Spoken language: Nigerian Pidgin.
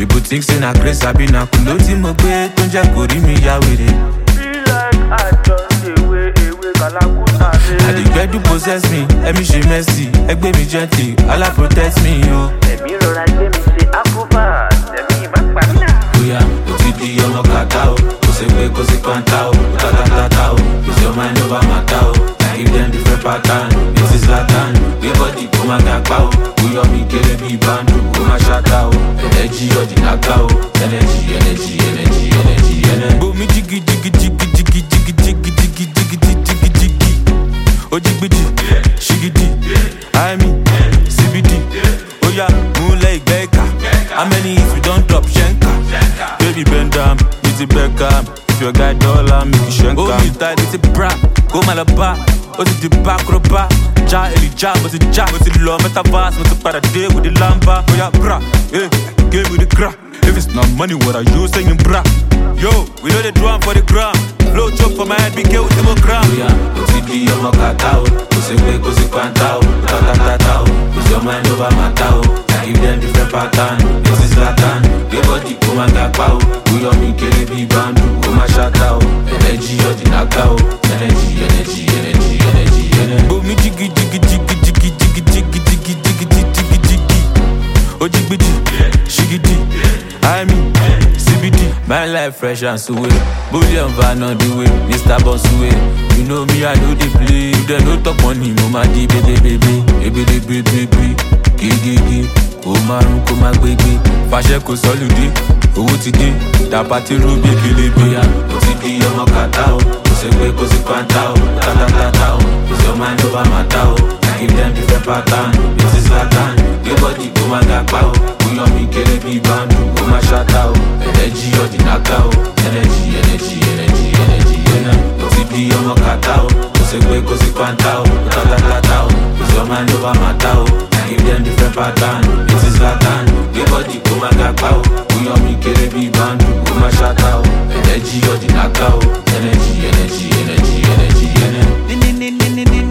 People think say na grace I be na kulo tí mo gbé tó ń jẹ́ kó rí mi yá wèrè. Feel like I just away, Kalakuta. I dey get to possess me, ẹ̀mí ṣe messy, ẹgbẹ́ mi gently, Allah protect me yo. Ẹ̀mí rọra gbé mi ṣe àkóbá, ẹ̀mí má pa mí náà. Bóyá o ti di ọmọ kàtá o, kò sí pé kò sí pàǹtá o, tátátátá o, it's your mind over matter o. I give them different pattern, this is Latin, gbé bọ́dì kó má ga pa o. Bóyá mi kéré bí báńdù, kó má ṣáta o. Energy ọ̀dìnàká o, energy, energy, energy, energy, energy. Bomi jigi jigi jigi jigi jigi jigi jigi jigi jigi jigi. Ojigbiji, shigidi, I mean, CBD. Oya, moonlight ìgbẹ́ka. How many hits we don't drop shenka? Baby bend down, it's a Beckham. If your guy dollar, make you shenka. Oh, you tight, it's a bra. Go malaba, oh, it's the back roba. Ja, Elijah, but it's ja, but it's low. Metaverse, but it's para day with the lamba. Oh, yeah, bra, eh, give me the crack. If it's not money, what are you saying, bra? Yo, we know the drum for the gram. Blow chop for my head, be careful with the gram. Yeah, o ti di ọmọ kàtá o, kò sí pé kò sí pàǹtá o, tátátátá o, it's your mind over matter o. I give them different pattern, this is Latin. Gbé bọ́dì kó má ga pa o, bóyá mi kéré bí báńdù, kó má ṣáta o. Energy ọ̀dìnàká o, energy, energy, energy, energy, energy. Bomi jigi jigi jigi jigi jigi jigi jigi jigi jigi jigi. Ojigbiji, shigidi, I mean, CBD. My life fresh and sweet. Bullion van on the way, Mr. Bosway. You know me, I know the play. You don't know talk money, mama di baby baby, baby baby baby, gigi. Kò márùn kò má gbégbé, fàṣẹ kò sọ́lùdé, owó ti dé, dàpá tí rú bí kélébé. O ti di ọmọ kàtá o, kò sí pé kò sí pàǹtá o, tátátátá o, it's your mind over matter o. I give them different pattern, this is Latin. Gbé bọ́dì kó má ga pa o, bóyá mi kéré bí báńdù, kó má ṣáta o. Energy ọ̀dìnàká o, energy, energy, energy, energy, energy. O ti di ọmọ kàtá o, kò sí pé kò sí pàǹtá o, tátátátá o, it's your mind over matter o. I give them different pattern, this is Latin. Gbé bọ́dì kó má ga pa o, bóyá mi kéré bí báńdù, kó má ṣáta o. Energy ọ̀dìnàká o, energy, energy, energy, energy, energy.